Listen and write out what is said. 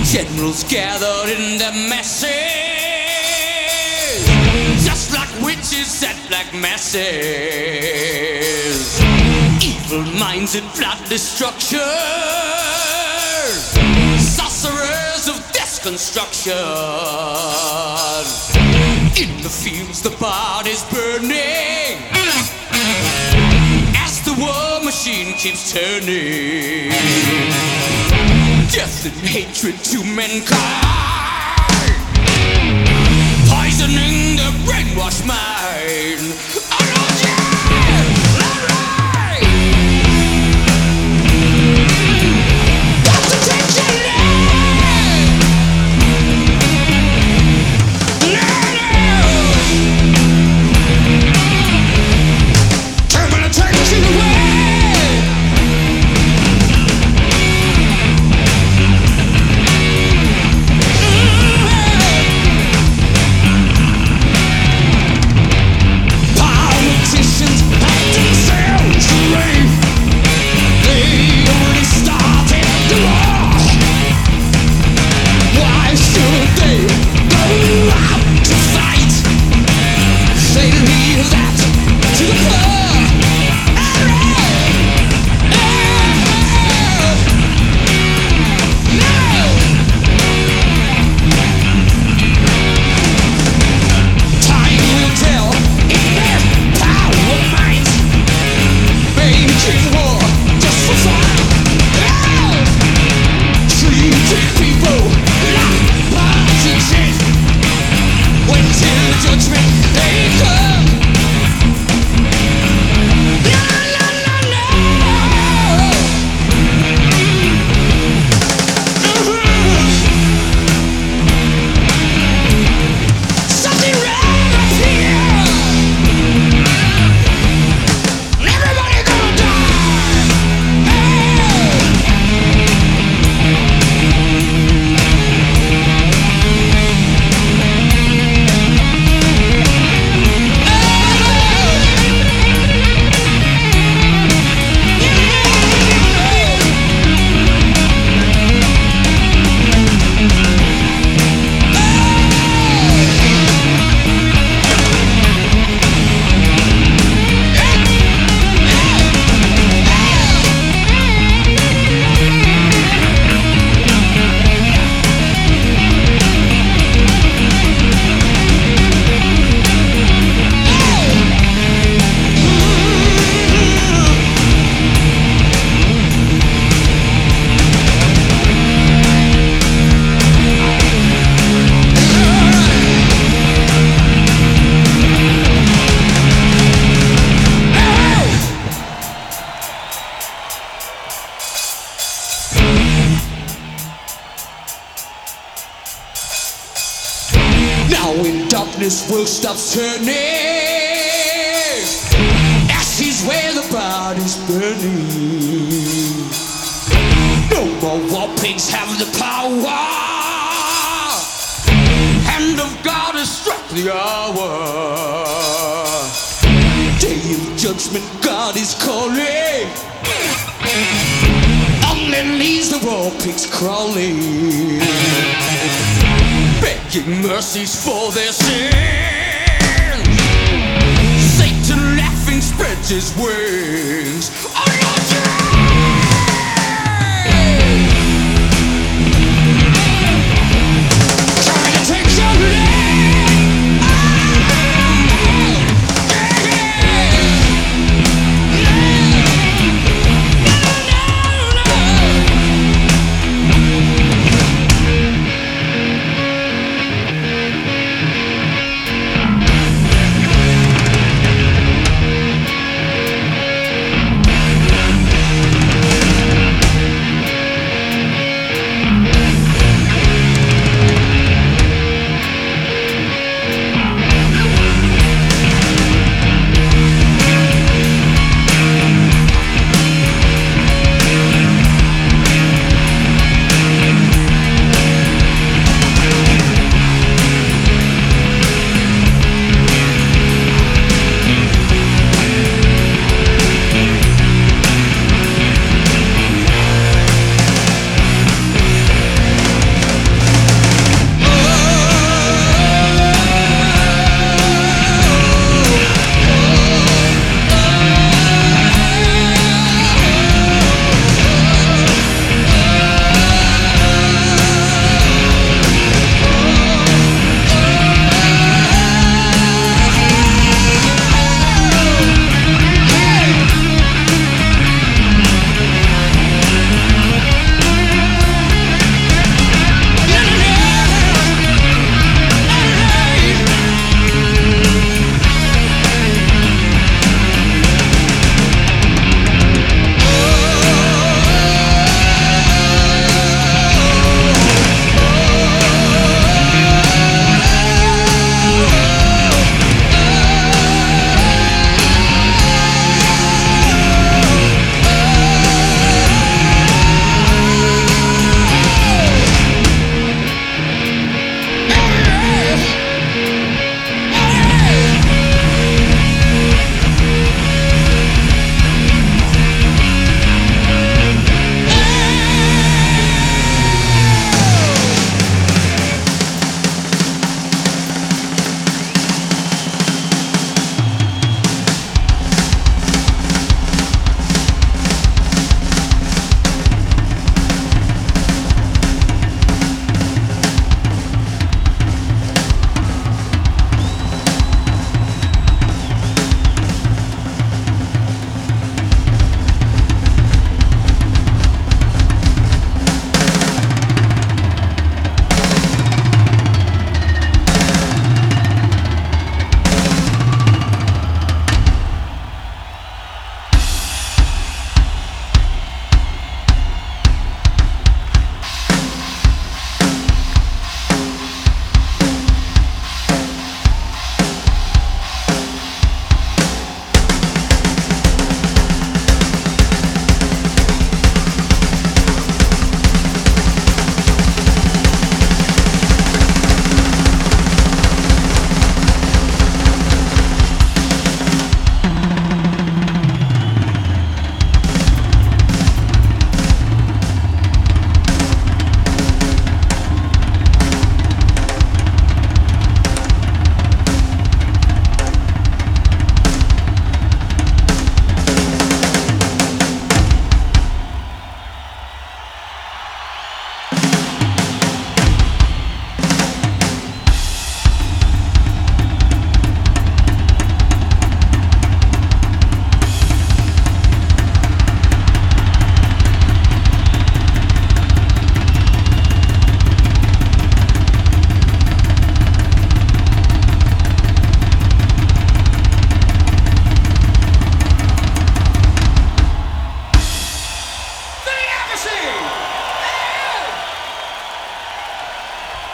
Generals gathered in their masses, just like witches at black masses. Evil minds that plot destruction, sorcerers of destruction. In the fields the body's burning, as the war machine keeps turning. Death and hatred to mankind, poisoning the brainwashed mind. Oh, yeah! Alright! Got to take your life! No! I'm gonna take you away! This world stops turning, ashes where the body's burning. No more war pigs have the power. Hand of God has struck the hour. Day of judgment, God is calling. Only leaves the war pigs crawling, begging mercies for their sins. Satan laughing spreads his wings. Oh, Lord, trying to take your land. Jesse!